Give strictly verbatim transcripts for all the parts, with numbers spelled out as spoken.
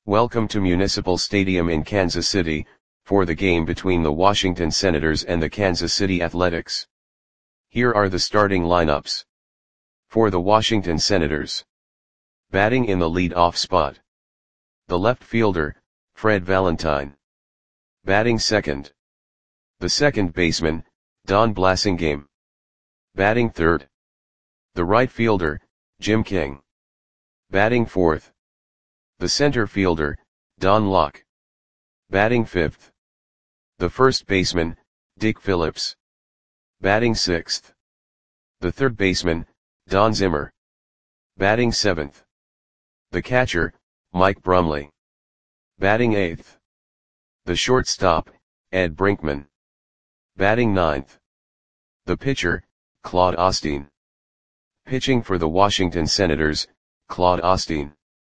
Welcome to Municipal Stadium in Kansas City, for the game between the Washington Senators and the Kansas City Athletics. Here are the starting lineups. For the Washington Senators. Batting in the lead-off spot. The left fielder, Fred Valentine. Batting second. The second baseman, Don Blasingame. Batting third. The right fielder, Jim King. Batting fourth. The center fielder, Don Locke. Batting fifth. The first baseman, Dick Phillips. Batting sixth. The third baseman, Don Zimmer. Batting seventh. The catcher, Mike Brumley. Batting eighth. The shortstop, Ed Brinkman. Batting ninth. The pitcher, Claude Osteen. Pitching for the Washington Senators, Claude Osteen.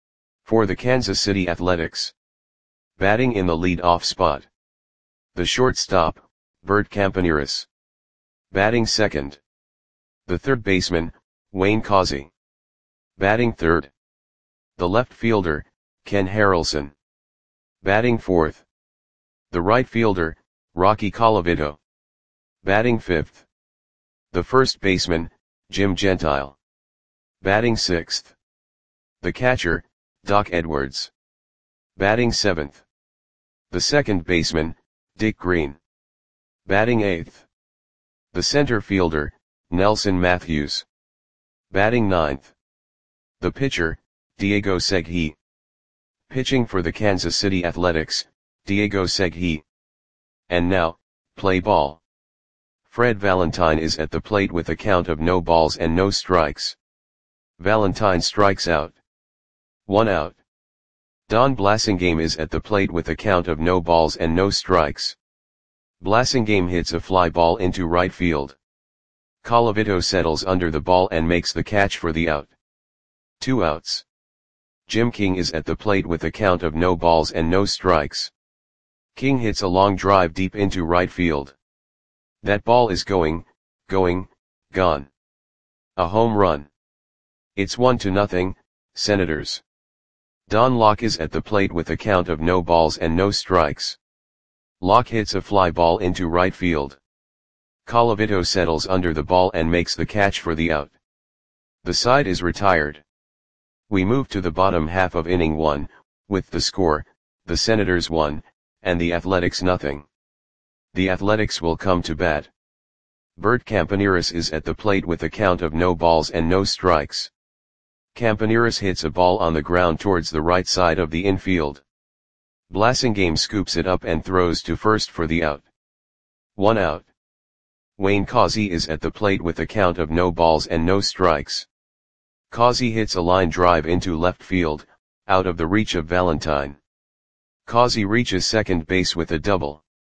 For the Kansas City Athletics. Batting in the lead-off spot. The shortstop, Bert Campaneris. Batting second. The third baseman, Wayne Causey. Batting third. The left fielder, Ken Harrelson. Batting fourth. The right fielder, Rocky Colavito. Batting fifth. The first baseman, Jim Gentile. Batting sixth. The catcher, Doc Edwards. Batting seventh. The second baseman, Dick Green. Batting eighth. The center fielder, Nelson Matthews. Batting ninth. The pitcher, Diego Segui. Pitching for the Kansas City Athletics, Diego Segui. And now, play ball. Fred Valentine is at the plate with a count of no balls and no strikes. Valentine strikes out. One out. Don Blasingame is at the plate with a count of no balls and no strikes. Blasingame hits a fly ball into right field. Colavito settles under the ball and makes the catch for the out. Two outs. Jim King is at the plate with a count of no balls and no strikes. King hits a long drive deep into right field. That ball is going, going, gone. A home run. It's one to nothing, Senators. Don Locke is at the plate with a count of no balls and no strikes. Locke hits a fly ball into right field. Colavito settles under the ball and makes the catch for the out. The side is retired. We move to the bottom half of inning one, with the score, the Senators one, and the Athletics nothing. The Athletics will come to bat. Bert Campaneris is at the plate with a count of no balls and no strikes. Campaneris hits a ball on the ground towards the right side of the infield. Blasingame scoops it up and throws to first for the out. One out. Wayne Causey is at the plate with a count of no balls and no strikes. Causey hits a line drive into left field, out of the reach of Valentine. Causey reaches second base with a double.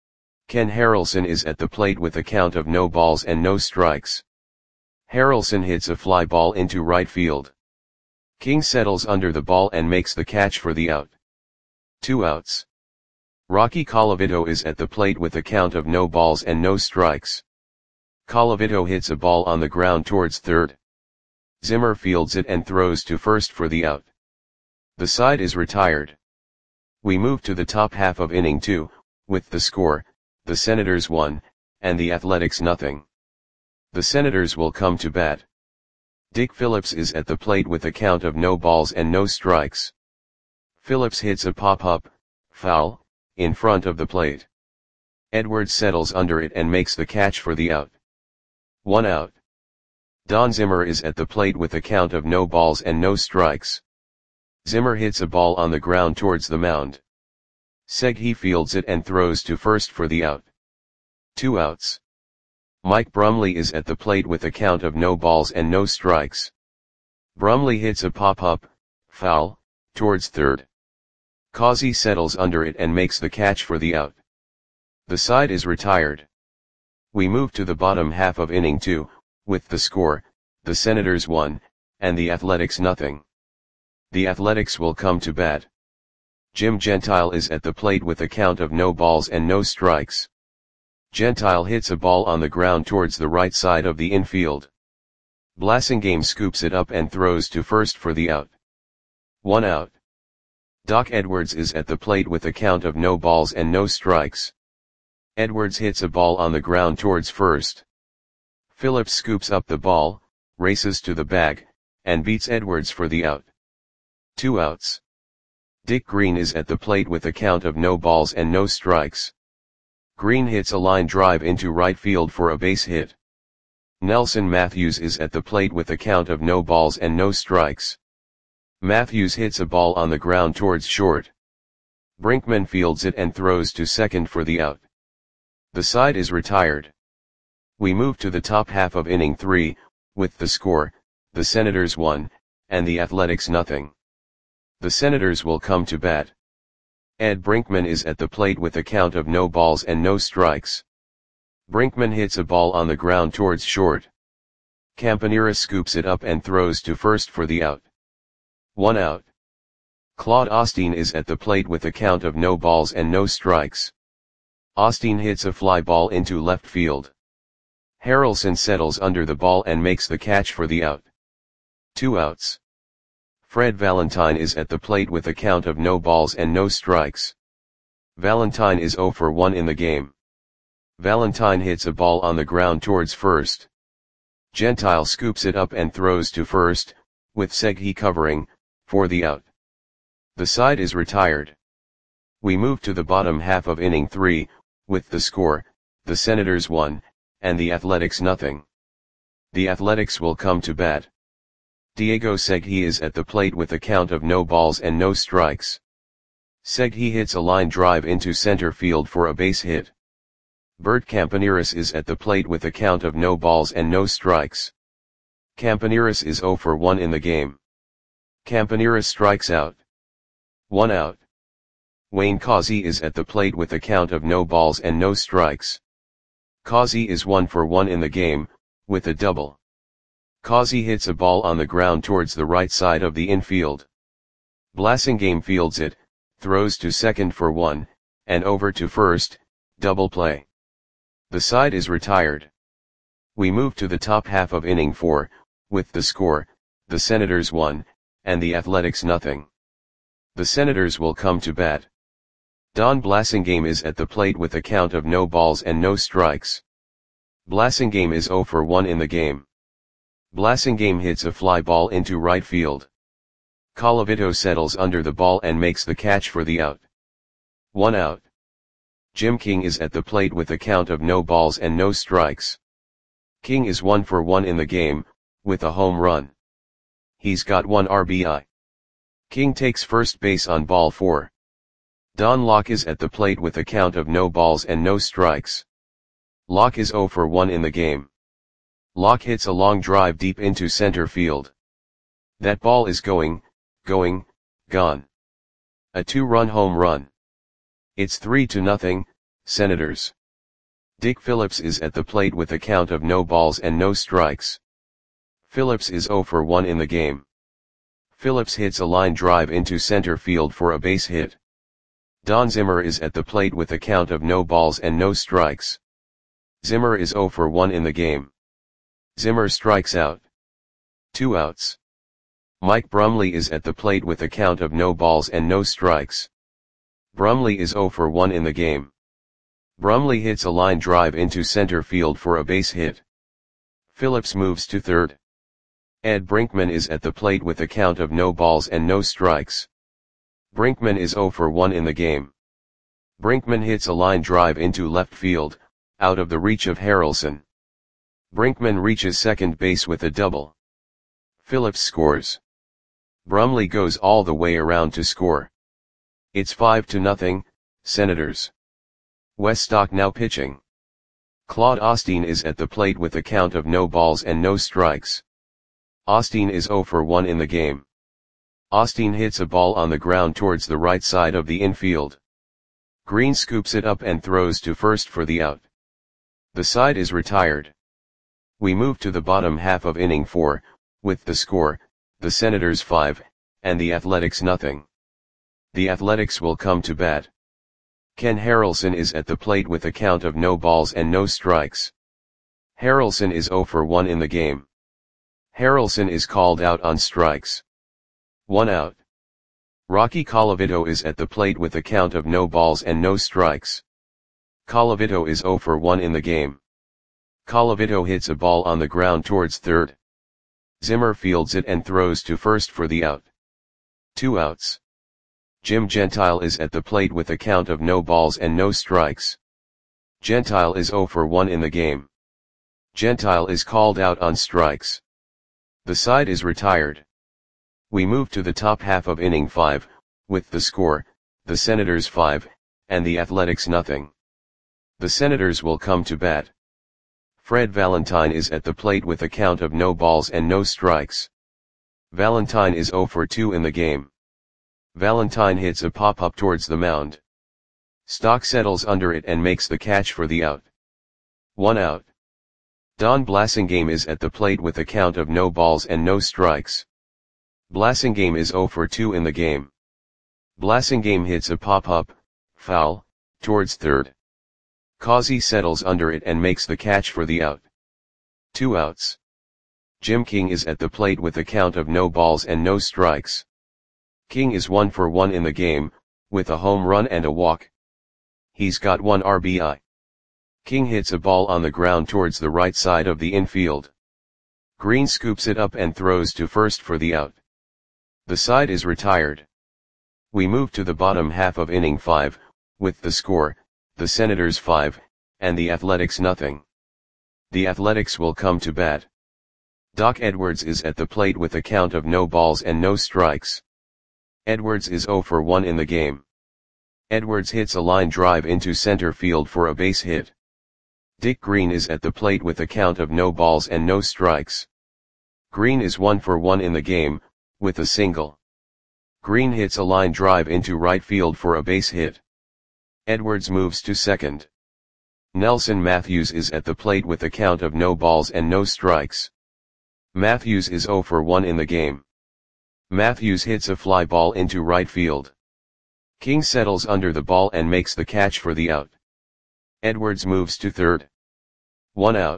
Ken Harrelson is at the plate with a count of no balls and no strikes. Harrelson hits a fly ball into right field. King settles under the ball and makes the catch for the out. Two outs. Rocky Colavito is at the plate with a count of no balls and no strikes. Colavito hits a ball on the ground towards third. Zimmer fields it and throws to first for the out. The side is retired. We move to the top half of inning two, with the score, the Senators one, and the Athletics nothing. The Senators will come to bat. Dick Phillips is at the plate with a count of no balls and no strikes. Phillips hits a pop-up, foul, in front of the plate. Edwards settles under it and makes the catch for the out. One out. Don Zimmer is at the plate with a count of no balls and no strikes. Zimmer hits a ball on the ground towards the mound. Segui fields it and throws to first for the out. Two outs. Mike Brumley is at the plate with a count of no balls and no strikes. Brumley hits a pop-up, foul, towards third. Causey settles under it and makes the catch for the out. The side is retired. We move to the bottom half of inning two, with the score, the Senators one, and the Athletics nothing. The Athletics will come to bat. Jim Gentile is at the plate with a count of no balls and no strikes. Gentile hits a ball on the ground towards the right side of the infield. Blasingame scoops it up and throws to first for the out. One out. Doc Edwards is at the plate with a count of no balls and no strikes. Edwards hits a ball on the ground towards first. Phillips scoops up the ball, races to the bag, and beats Edwards for the out. Two outs. Dick Green is at the plate with a count of no balls and no strikes. Green hits a line drive into right field for a base hit. Nelson Matthews is at the plate with a count of no balls and no strikes. Matthews hits a ball on the ground towards short. Brinkman fields it and throws to second for the out. The side is retired. We move to the top half of inning three, with the score, the Senators one, and the Athletics nothing. The Senators will come to bat. Ed Brinkman is at the plate with a count of no balls and no strikes. Brinkman hits a ball on the ground towards short. Campanera scoops it up and throws to first for the out. One out. Claude Osteen is at the plate with a count of no balls and no strikes. Osteen hits a fly ball into left field. Harrelson settles under the ball and makes the catch for the out. Two outs. Fred Valentine is at the plate with a count of no balls and no strikes. Valentine is oh for one in the game. Valentine hits a ball on the ground towards first. Gentile scoops it up and throws to first, with Seghi covering, for the out. The side is retired. We move to the bottom half of inning three, with the score, the Senators one, and the Athletics nothing. The Athletics will come to bat. Diego Seghi is at the plate with a count of no balls and no strikes. Seghi hits a line drive into center field for a base hit. Bert Campaneris is at the plate with a count of no balls and no strikes. Campaneris is oh for one in the game. Campaneris strikes out. One out. Wayne Causey is at the plate with a count of no balls and no strikes. Causey is one for one in the game, with a double. Causey hits a ball on the ground towards the right side of the infield. Blasingame fields it, throws to second for one, and over to first, double play. The side is retired. We move to the top half of inning four, with the score, the Senators one, and the Athletics nothing. The Senators will come to bat. Don Blasingame is at the plate with a count of no balls and no strikes. Blasingame is oh for one in the game. Blasingame hits a fly ball into right field. Colavito settles under the ball and makes the catch for the out. One out. Jim King is at the plate with a count of no balls and no strikes. King is one for one in the game, with a home run. He's got one R B I. King takes first base on ball four. Don Locke is at the plate with a count of no balls and no strikes. Locke is oh for one in the game. Locke hits a long drive deep into center field. That ball is going, going, gone. A two-run home run. It's three to nothing, Senators. Dick Phillips is at the plate with a count of no balls and no strikes. Phillips is oh for one in the game. Phillips hits a line drive into center field for a base hit. Don Zimmer is at the plate with a count of no balls and no strikes. Zimmer is oh for one in the game. Zimmer strikes out. Two outs. Mike Brumley is at the plate with a count of no balls and no strikes. Brumley is oh for one in the game. Brumley hits a line drive into center field for a base hit. Phillips moves to third. Ed Brinkman is at the plate with a count of no balls and no strikes. Brinkman is oh for one in the game. Brinkman hits a line drive into left field, out of the reach of Harrelson. Brinkman reaches second base with a double. Phillips scores. Brumley goes all the way around to score. It's five to nothing, Senators. Weststock now pitching. Claude Osteen is at the plate with a count of no balls and no strikes. Osteen is oh for one in the game. Osteen hits a ball on the ground towards the right side of the infield. Green scoops it up and throws to first for the out. The side is retired. We move to the bottom half of inning four, with the score, the Senators five, and the Athletics nothing. The Athletics will come to bat. Ken Harrelson is at the plate with a count of no balls and no strikes. Harrelson is oh for one in the game. Harrelson is called out on strikes. One out. Rocky Colavito is at the plate with a count of no balls and no strikes. Colavito is zero for one in the game. Colavito hits a ball on the ground towards third. Zimmer fields it and throws to first for the out. Two outs. Jim Gentile is at the plate with a count of no balls and no strikes. Gentile is zero for one in the game. Gentile is called out on strikes. The side is retired. We move to the top half of inning five, with the score, the Senators five, and the Athletics nothing. The Senators will come to bat. Fred Valentine is at the plate with a count of no balls and no strikes. Valentine is zero for two in the game. Valentine hits a pop-up towards the mound. Stock settles under it and makes the catch for the out. One out. Don Blasingame is at the plate with a count of no balls and no strikes. Blasingame is zero for two in the game. Blasingame hits a pop-up, foul, towards third. Causey settles under it and makes the catch for the out. Two outs. Jim King is at the plate with a count of no balls and no strikes. King is one for one in the game, with a home run and a walk. He's got one R B I. King hits a ball on the ground towards the right side of the infield. Green scoops it up and throws to first for the out. The side is retired. We move to the bottom half of inning five, with the score, the Senators five, and the Athletics nothing. The Athletics will come to bat. Doc Edwards is at the plate with a count of no balls and no strikes. Edwards is zero for one in the game. Edwards hits a line drive into center field for a base hit. Dick Green is at the plate with a count of no balls and no strikes. Green is one for one in the game, with a single. Green hits a line drive into right field for a base hit. Edwards moves to second. Nelson Matthews is at the plate with a count of no balls and no strikes. Matthews is zero for one in the game. Matthews hits a fly ball into right field. King settles under the ball and makes the catch for the out. Edwards moves to third. One out.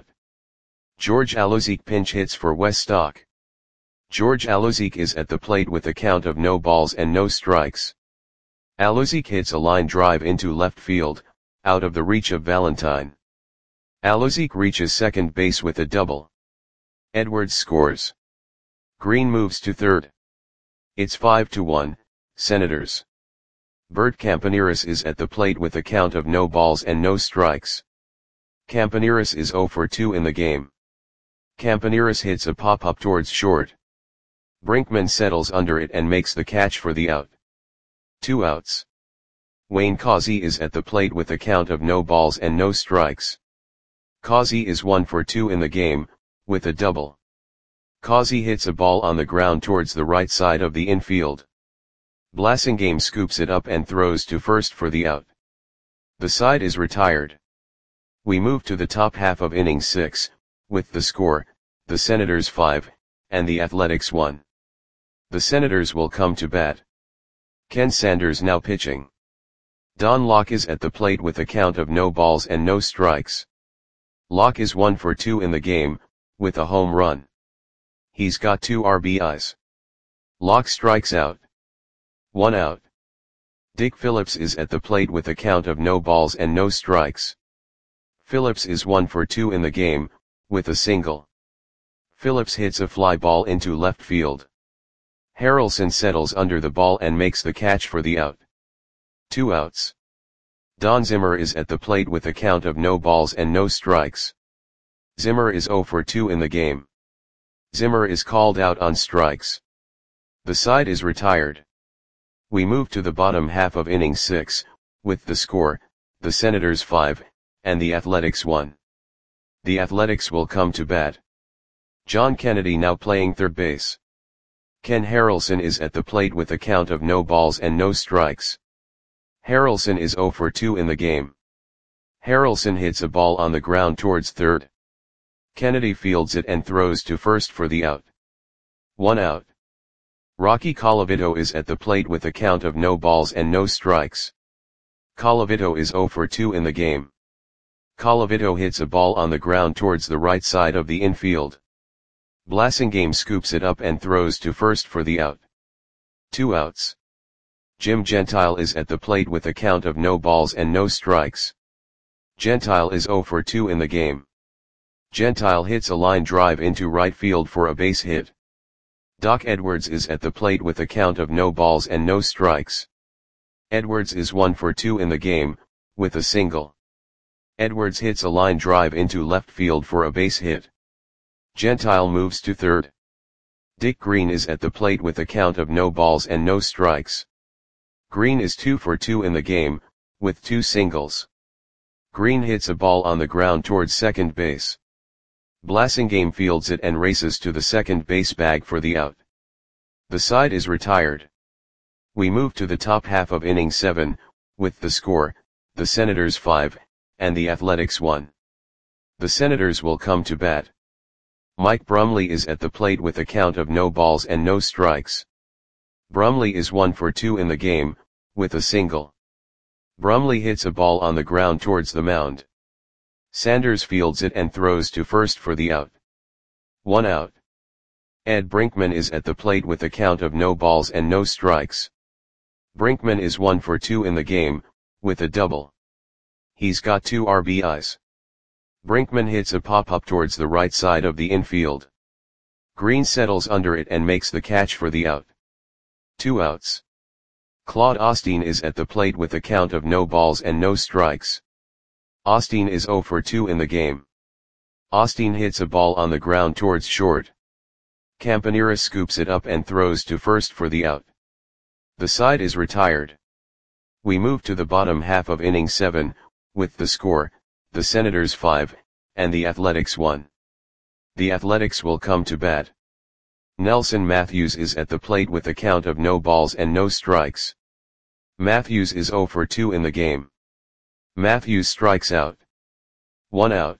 George Alozique pinch hits for Wes Stock. George Alozique is at the plate with a count of no balls and no strikes. Alozique hits a line drive into left field, out of the reach of Valentine. Alozique reaches second base with a double. Edwards scores. Green moves to third. It's five to one, Senators. Bert Campaneris is at the plate with a count of no balls and no strikes. Campaneris is zero for two in the game. Campaneris hits a pop-up towards short. Brinkman settles under it and makes the catch for the out. Two outs. Wayne Causey is at the plate with a count of no balls and no strikes. Causey is one for two in the game, with a double. Causey hits a ball on the ground towards the right side of the infield. Blasingame scoops it up and throws to first for the out. The side is retired. We move to the top half of inning six, with the score, the Senators five, and the Athletics one. The Senators will come to bat. Ken Sanders now pitching. Don Locke is at the plate with a count of no balls and no strikes. Locke is one for two in the game, with a home run. He's got two R B Is. Locke strikes out. One out. Dick Phillips is at the plate with a count of no balls and no strikes. Phillips is one for two in the game, with a single. Phillips hits a fly ball into left field. Harrelson settles under the ball and makes the catch for the out. Two outs. Don Zimmer is at the plate with a count of no balls and no strikes. Zimmer is zero for two in the game. Zimmer is called out on strikes. The side is retired. We move to the bottom half of inning six, with the score, the Senators five, and the Athletics one. The Athletics will come to bat. John Kennedy now playing third base. Ken Harrelson is at the plate with a count of no balls and no strikes. Harrelson is zero for two in the game. Harrelson hits a ball on the ground towards third. Kennedy fields it and throws to first for the out. One out. Rocky Colavito is at the plate with a count of no balls and no strikes. Colavito is zero for two in the game. Colavito hits a ball on the ground towards the right side of the infield. Blasingame scoops it up and throws to first for the out. Two outs. Jim Gentile is at the plate with a count of no balls and no strikes. Gentile is zero for two in the game. Gentile hits a line drive into right field for a base hit. Doc Edwards is at the plate with a count of no balls and no strikes. Edwards is one for two in the game, with a single. Edwards hits a line drive into left field for a base hit. Gentile moves to third. Dick Green is at the plate with a count of no balls and no strikes. Green is two for two in the game, with two singles. Green hits a ball on the ground towards second base. Blasingame fields it and races to the second base bag for the out. The side is retired. We move to the top half of inning seven, with the score, the Senators five, and the Athletics one. The Senators will come to bat. Mike Brumley is at the plate with a count of no balls and no strikes. Brumley is one for two in the game, with a single. Brumley hits a ball on the ground towards the mound. Sanders fields it and throws to first for the out. One out. Ed Brinkman is at the plate with a count of no balls and no strikes. Brinkman is one for two in the game, with a double. He's got two R B Is. Brinkman hits a pop-up towards the right side of the infield. Green settles under it and makes the catch for the out. Two outs. Claude Osteen is at the plate with a count of no balls and no strikes. Osteen is zero for two in the game. Osteen hits a ball on the ground towards short. Campaneris scoops it up and throws to first for the out. The side is retired. We move to the bottom half of inning seven, with the score, the Senators five, and the Athletics one. The Athletics will come to bat. Nelson Matthews is at the plate with a count of no balls and no strikes. Matthews is zero for two in the game. Matthews strikes out. One out.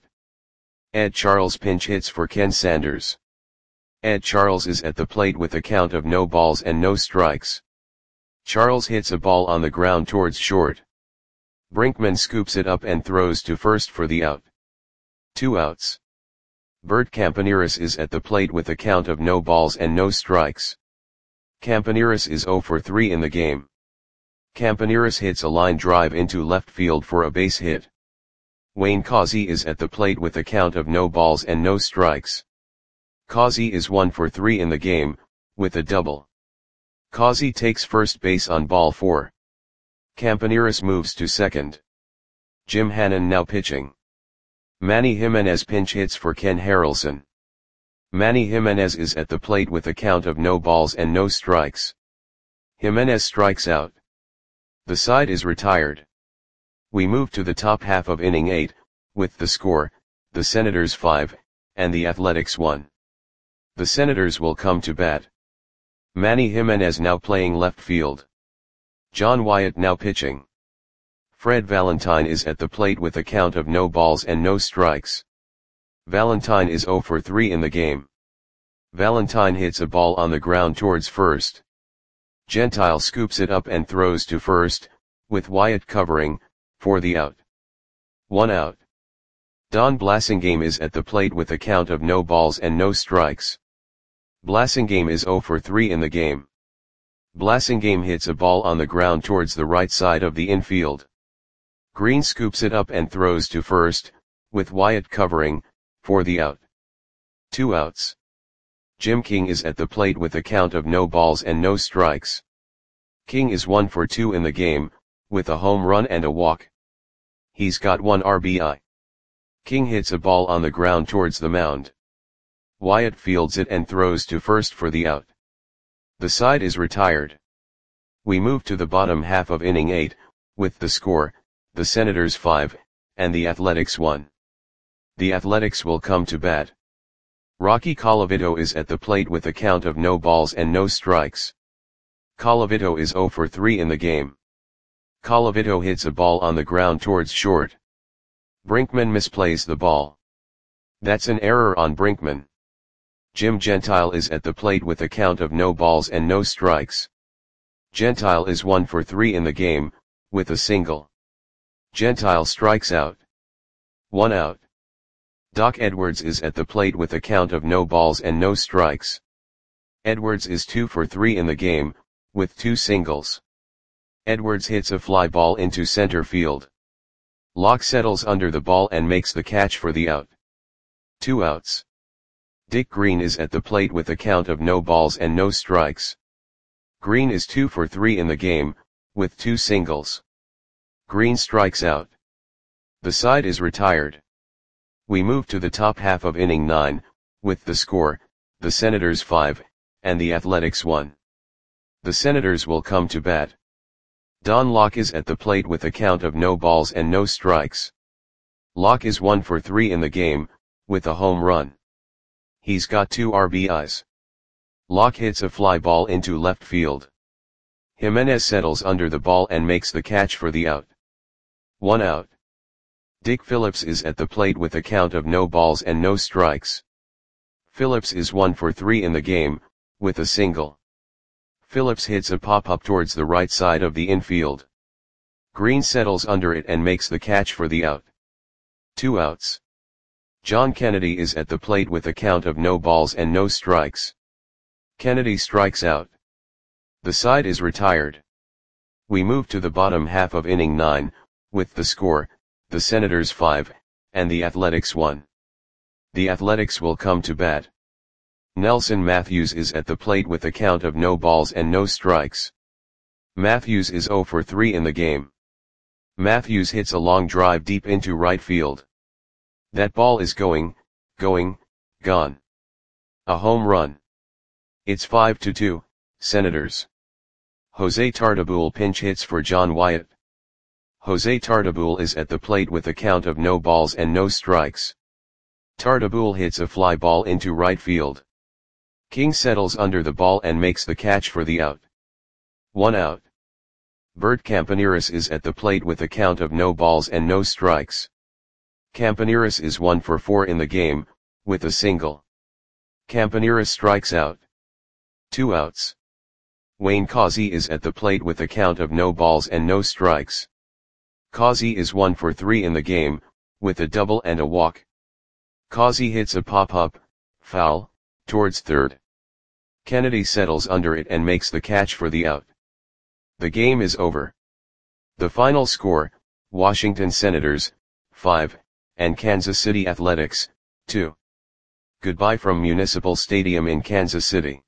Ed Charles pinch hits for Ken Sanders. Ed Charles is at the plate with a count of no balls and no strikes. Charles hits a ball on the ground towards short. Brinkman scoops it up and throws to first for the out. Two outs. Bert Campaneris is at the plate with a count of no balls and no strikes. Campaneris is zero for three in the game. Campaneris hits a line drive into left field for a base hit. Wayne Causey is at the plate with a count of no balls and no strikes. Causey is one for three in the game, with a double. Causey takes first base on ball four. Campaneris moves to second. Jim Hannon now pitching. Manny Jimenez pinch hits for Ken Harrelson. Manny Jimenez is at the plate with a count of no balls and no strikes. Jimenez strikes out. The side is retired. We move to the top half of inning eight, with the score, the Senators five, and the Athletics one. The Senators will come to bat. Manny Jimenez now playing left field. John Wyatt now pitching. Fred Valentine is at the plate with a count of no balls and no strikes. Valentine is zero for three in the game. Valentine hits a ball on the ground towards first. Gentile scoops it up and throws to first, with Wyatt covering, for the out. One out. Don Blasingame is at the plate with a count of no balls and no strikes. Blasingame is zero for three in the game. Blasingame hits a ball on the ground towards the right side of the infield. Green scoops it up and throws to first, with Wyatt covering, for the out. Two outs. Jim King is at the plate with a count of no balls and no strikes. King is one for two in the game, with a home run and a walk. He's got one R B I. King hits a ball on the ground towards the mound. Wyatt fields it and throws to first for the out. The side is retired. We move to the bottom half of inning eight, with the score, the Senators five, and the Athletics one. The Athletics will come to bat. Rocky Colavito is at the plate with a count of no balls and no strikes. Colavito is zero for three in the game. Colavito hits a ball on the ground towards short. Brinkman misplays the ball. That's an error on Brinkman. Jim Gentile is at the plate with a count of no balls and no strikes. Gentile is one for three in the game, with a single. Gentile strikes out. One out. Doc Edwards is at the plate with a count of no balls and no strikes. Edwards is two for three in the game, with two singles. Edwards hits a fly ball into center field. Locke settles under the ball and makes the catch for the out. Two outs. Dick Green is at the plate with a count of no balls and no strikes. Green is two for three in the game, with two singles. Green strikes out. The side is retired. We move to the top half of inning nine, with the score, the Senators five, and the Athletics one. The Senators will come to bat. Don Locke is at the plate with a count of no balls and no strikes. Locke is one for three in the game, with a home run. He's got two R B Is. Locke hits a fly ball into left field. Jimenez settles under the ball and makes the catch for the out. One out. Dick Phillips is at the plate with a count of no balls and no strikes. Phillips is one for three in the game, with a single. Phillips hits a pop-up towards the right side of the infield. Green settles under it and makes the catch for the out. Two outs. John Kennedy is at the plate with a count of no balls and no strikes. Kennedy strikes out. The side is retired. We move to the bottom half of inning nine, with the score, the Senators five, and the Athletics one. The Athletics will come to bat. Nelson Matthews is at the plate with a count of no balls and no strikes. Matthews is zero for three in the game. Matthews hits a long drive deep into right field. That ball is going, going, gone. A home run. It's five to two, Senators. Jose Tartabull pinch hits for John Wyatt. Jose Tartabull is at the plate with a count of no balls and no strikes. Tartabull hits a fly ball into right field. King settles under the ball and makes the catch for the out. One out. Bert Campaneris is at the plate with a count of no balls and no strikes. Campaneris is one for four in the game, with a single. Campaneris strikes out. Two outs. Wayne Causey is at the plate with a count of no balls and no strikes. Causey is one for three in the game, with a double and a walk. Causey hits a pop-up, foul, towards third. Kennedy settles under it and makes the catch for the out. The game is over. The final score, Washington Senators, five, and Kansas City Athletics, two. Goodbye from Municipal Stadium in Kansas City.